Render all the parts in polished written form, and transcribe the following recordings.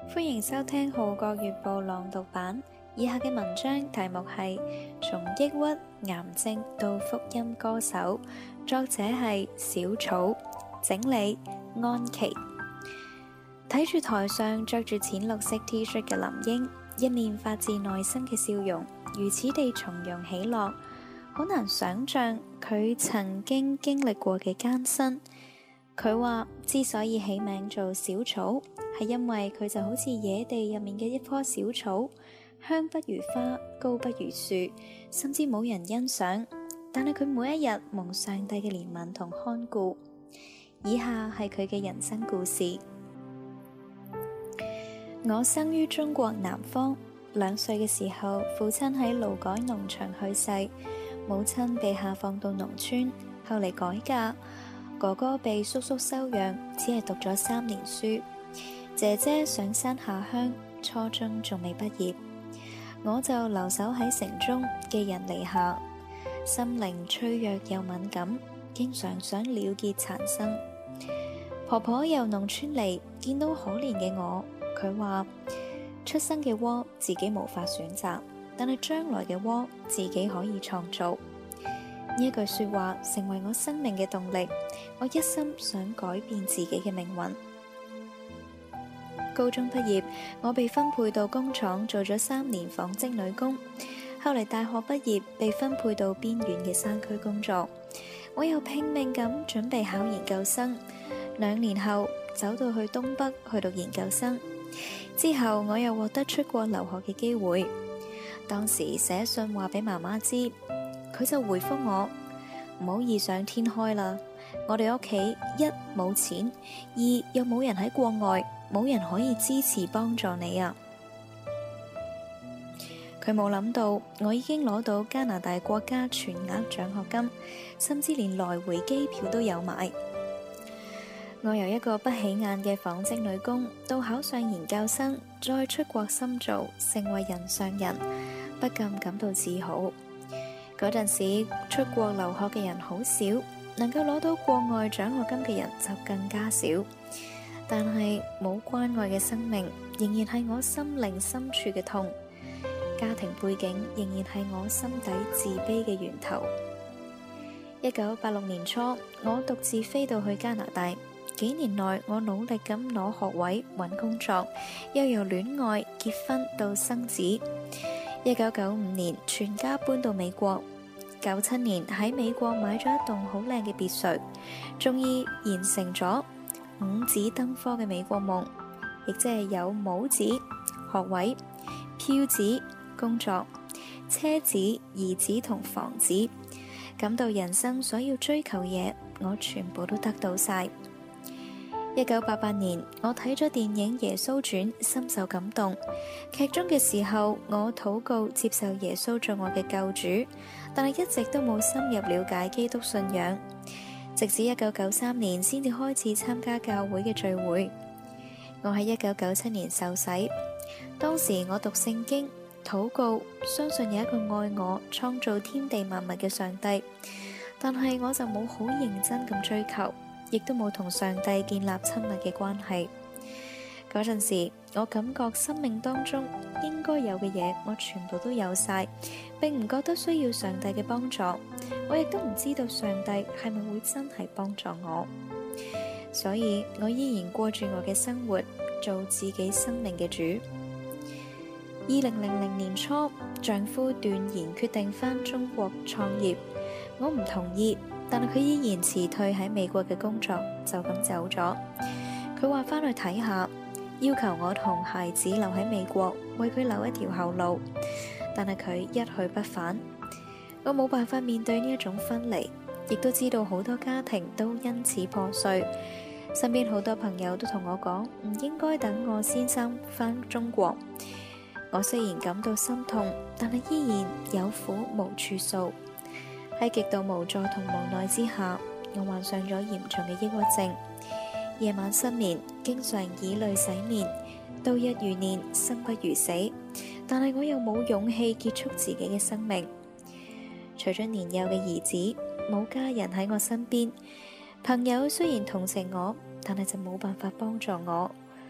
歡迎收聽《號角月報》朗讀版。以下嘅文章題目係從抑鬱、癌症到福音歌手，作者係小草，整理安琪。睇住台上着住淺綠色 T 恤嘅林英，一面發自內心嘅笑容，如此地從容喜樂，好難想象佢曾經經歷過嘅艱辛。佢話之所以起名做小草，係因為佢就好似野地入面嘅一棵小草，香不如花，高不如樹，甚至冇人欣賞。但係佢每一日蒙上帝嘅憐憫同看顧。以下係佢嘅人生故事。我生於中國南方，2歲嘅時候，父親喺勞改農場去世，母親被下放到農村，後嚟改嫁。哥哥被叔叔收養，只係讀咗3年書。姐姐上山下鄉，初中仲未畢業。我就留守喺城中，寄人籬下，心靈脆弱又敏感，經常想了結殘生。婆婆由農村嚟，見到可憐嘅我，佢話出生嘅窩自己無法選擇，但係將來嘅窩自己可以創造。呢一句說話成為我生命嘅動力，我一心想改變自己嘅命運。高中畢業，我被分配到工廠做咗3年紡織女工，後嚟大學畢業被分配到邊遠嘅山區工作，我又拼命咁準備考研究生，2年後走到去東北去讀研究生，之後我又獲得出國留學嘅機會。當時寫信話俾媽媽知，佢就回覆我：唔好異想天開啦，我哋屋企1冇錢，2又冇人喺國外，冇人可以支持幫助你啊。佢冇諗到我已經攞到加拿大國家全額獎學金，甚至連來回機票都有買。我由一個不起眼嘅紡織女工到考上研究生，再出國深造，成為人上人，不禁感到自豪。嗰陣時出國留學嘅人好少，能夠攞到國外獎學金嘅人就更加少。但係冇關愛嘅生命仍然係我心靈深處嘅痛，家庭背景仍然係我心底自卑嘅源頭。1986年初，我獨自飛到去加拿大，幾年內我努力咁攞學位、揾工作，又由戀愛、結婚到生子。1995年全家搬到美國，97年喺美國買咗一棟好靚嘅別墅，終於完成咗5子登科嘅美國夢，亦即係有母子、學位、票子、工作、車子、兒子同房子，感到人生所要追求嘢，我全部都得到晒。1988年，我睇咗電影《耶穌傳》，深受感動。劇中嘅時候，我禱告接受耶穌做我嘅救主，但係一直都冇深入了解基督信仰。直至1993年先至開始參加教會嘅聚會。我喺1997年受洗，當時我讀聖經、禱告，相信有一個愛我、創造天地萬物嘅上帝，但係我就冇好認真咁追求，亦都冇同上帝建立親密嘅關係。嗰陣時，我感覺生命當中應該有嘅嘢，我全部都有晒，並唔覺得需要上帝嘅幫助。我亦都唔知道上帝係咪會真係幫助我，所以我依然過住我嘅生活，做自己生命嘅主。2000年初，丈夫斷然決定返中國創業，我唔同意，但係佢依然辭退喺美國嘅工作，就咁走咗。佢話返去睇下，要求我同孩子留喺美國，為佢留一條後路，但係佢一去不返。我冇辦法面對呢一種分離，亦都知道好多家庭都因此破碎。身邊好多朋友都同我講，唔應該等我先生返中國。我雖然感到心痛，但係依然有苦無處訴。喺極度無助同無奈之下，我患上咗嚴重嘅抑鬱症，夜晚失眠，經常以淚洗面，度日如年，生不如死。但係我又冇勇氣結束自己嘅生命。除咗年幼嘅兒子，冇家人喺我身邊。朋友雖然同情我，但係就冇辦法幫助我。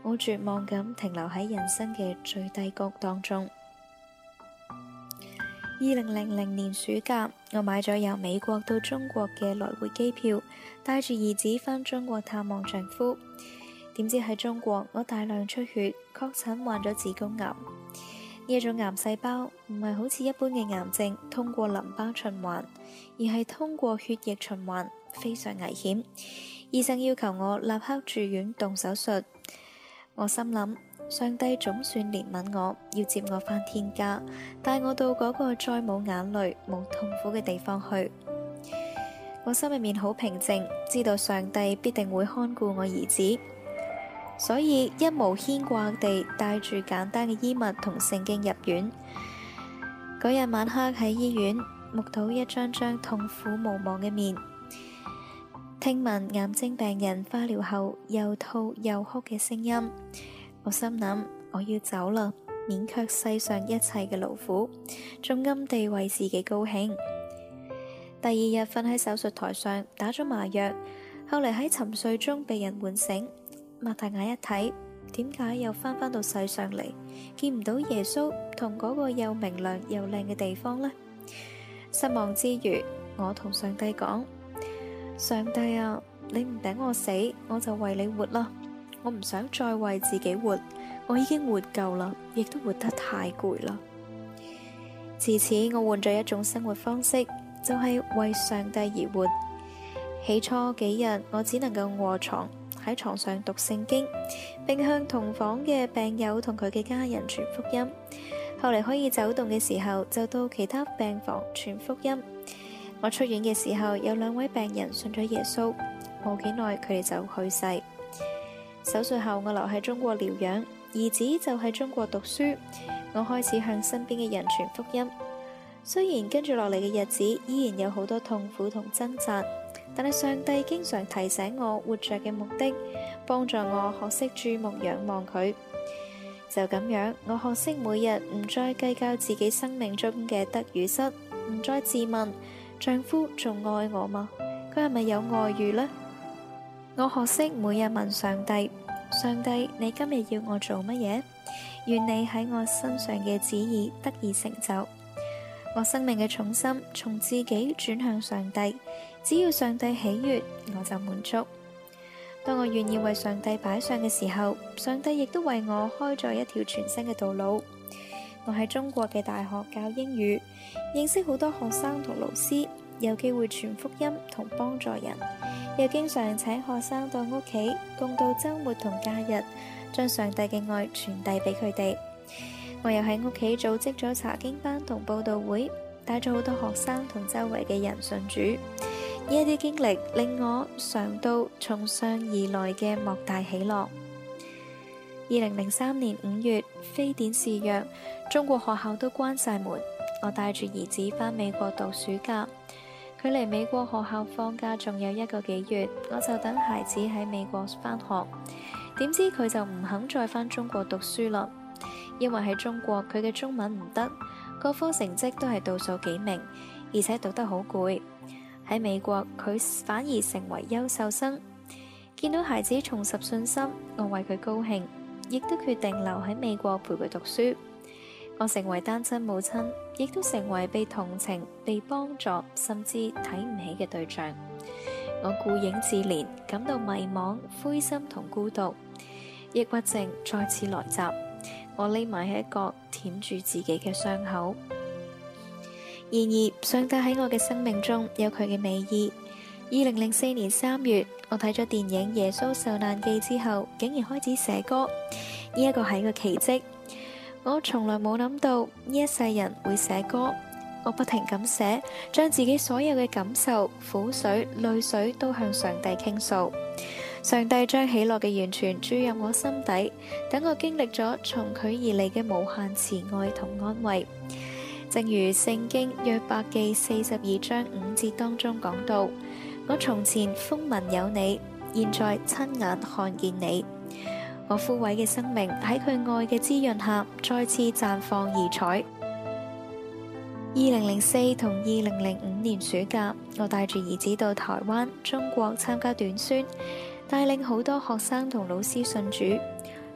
我絕望咁停留喺人生嘅最低谷當中。2000年暑假，我買咗由美國到中國嘅來回機票，帶住兒子返中國探望丈夫。點知喺中國，我大量出血，確診患咗子宮癌。呢一種癌細胞唔係好似一般嘅癌症通過淋巴循環，而係通過血液循環，非常危險。醫生要求我立刻住院動手術。我心諗，上帝總算憐憫我，要接我返天家，帶我到嗰個再冇眼淚、冇痛苦嘅地方去。我心入面好平靜，知道上帝必定會看顧我兒子，所以一無牽掛地帶住簡單嘅衣物同聖經入院。嗰日晚黑喺醫院，目睹一張張痛苦無望嘅面，聽聞癌症病人化療後又吐又哭嘅聲音，我心諗，我要走啦，免卻世上一切嘅勞苦，仲暗地為自己高興。第二日瞓喺手術台上打咗麻藥，後嚟喺沉睡中被人喚醒，擘大眼一睇，點解又返到世上嚟，見唔到耶穌同嗰個又明亮又靚嘅地方呢？失望之餘，我同上帝講：上帝啊，你唔等我死，我就為你活啦。我唔想再為自己活，我已經活夠啦，亦都活得太攰啦。自此，我換咗一種生活方式，就係為上帝而活。起初幾日，我只能夠臥床，喺床上讀聖經，並向同房嘅病友同佢嘅家人傳福音。後嚟可以走動嘅時候，就到其他病房傳福音。我出院嘅時候，有2位病人信咗耶穌，冇幾耐佢哋就去世。手術後，我留喺中國療養，兒子就喺中國讀書。我開始向身邊嘅人傳福音。雖然跟住落嚟嘅日子依然有好多痛苦同掙扎，但係上帝經常提醒我活着嘅目的，幫助我學識注目仰望佢。就咁樣，我學識每日唔再計較自己生命中嘅得與失，唔再自問丈夫仲愛我嗎？佢係咪有外遇呢？我學識每日問上帝：上帝，你今日要我做乜嘢？願你喺我身上嘅旨意得以成就。我生命嘅重心從自己轉向上帝，只要上帝喜悅，我就滿足。當我願意為上帝擺上嘅時候，上帝亦都為我開咗一條全新嘅道路。我喺中國嘅大學教英語，認識好多學生同老師，有機會傳福音同幫助人，又經常請學生到屋企，共度週末同假日，將上帝嘅愛傳遞俾佢哋。我又喺屋企組織咗查經班同佈道會，帶咗好多學生同周圍嘅人信主。呢一啲經歷令我嘗到從上而來嘅莫大喜樂。2003年5月，非典肆虐，中國學校都關晒門。我帶住兒子返美國度暑假，距離美國學校放假仲有1個幾月，我就等孩子喺美國返學。點知佢就唔肯再返中國讀書啦，因為喺中國佢嘅中文唔得，各科成績都係倒數幾名，而且讀得好攰。喺美國佢反而成為優秀生。見到孩子重拾信心，我為佢高興，亦都決定留喺美國陪佢讀書。我成為單親母親，亦都成為被同情、被幫助，甚至睇唔起嘅對象。我顧影自憐，感到迷茫、灰心同孤獨，抑鬱症再次來襲。我匿埋喺一角，舔住自己嘅傷口。然而，上帝喺我嘅生命中有佢嘅美意。2004年3月，我睇咗電影《耶穌受難記》之後，竟然開始寫歌。呢一個係一個奇蹟。我從來冇諗到呢一世人會寫歌。我不停咁寫，將自己所有嘅感受、苦水、淚水都向上帝傾訴。上帝將喜樂嘅完全注入我心底，等我經歷咗從佢而嚟嘅無限慈愛同安慰。正如聖經約伯記42章5節當中講到：我從前風聞有你，現在親眼看見你。我枯萎嘅生命喺佢愛嘅滋潤下，再次綻放異彩。2004同2005年暑假，我帶住兒子到台灣、中國參加短宣，帶領好多學生同老師信主。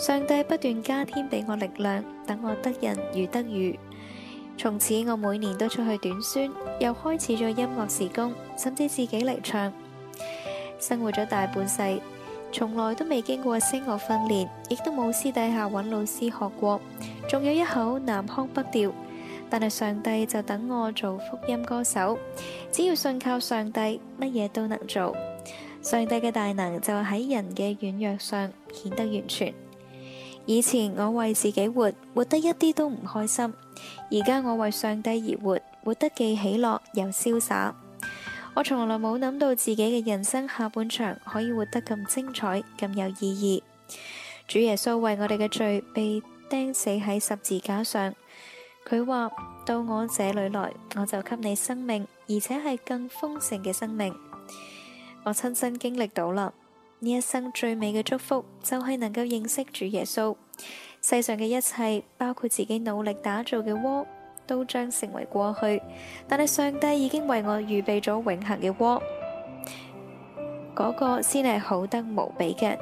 上帝不斷加添俾我力量，等我得人如得魚。從此我每年都出去短宣，又開始咗音樂事工，甚至自己嚟唱。生活咗大半世，從來都未經過聲樂訓練，亦都冇私底下揾老師學過，仲有一口南腔北調。但係上帝就等我做福音歌手，只要信靠上帝，乜嘢都能做。上帝嘅大能就喺人嘅軟弱上顯得完全。以前我為自己活，活得一啲都唔開心。而家我為上帝而活，活得既喜樂又瀟灑。我從來冇諗到自己嘅人生下半場可以活得咁精彩，咁有意義。主耶穌為我哋嘅罪被釘死喺十字架上，佢話：到我這裏來，我就給你生命，而且係更豐盛嘅生命。我親身經歷到啦，呢一生最美嘅祝福就係能夠認識主耶穌。世上嘅一切，包括自己努力打造嘅窩，都將成為過去。但係上帝已經為我預備咗永恆嘅窩，嗰個先係好得無比嘅。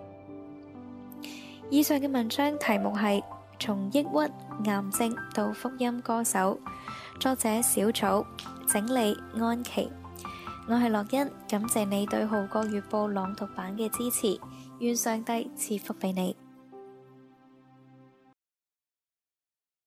以上嘅文章題目係從抑鬱、癌症到福音歌手，作者小草，整理安琪。我係樂欣，感謝你對《號角月報》朗讀版嘅支持，願上帝賜福俾你。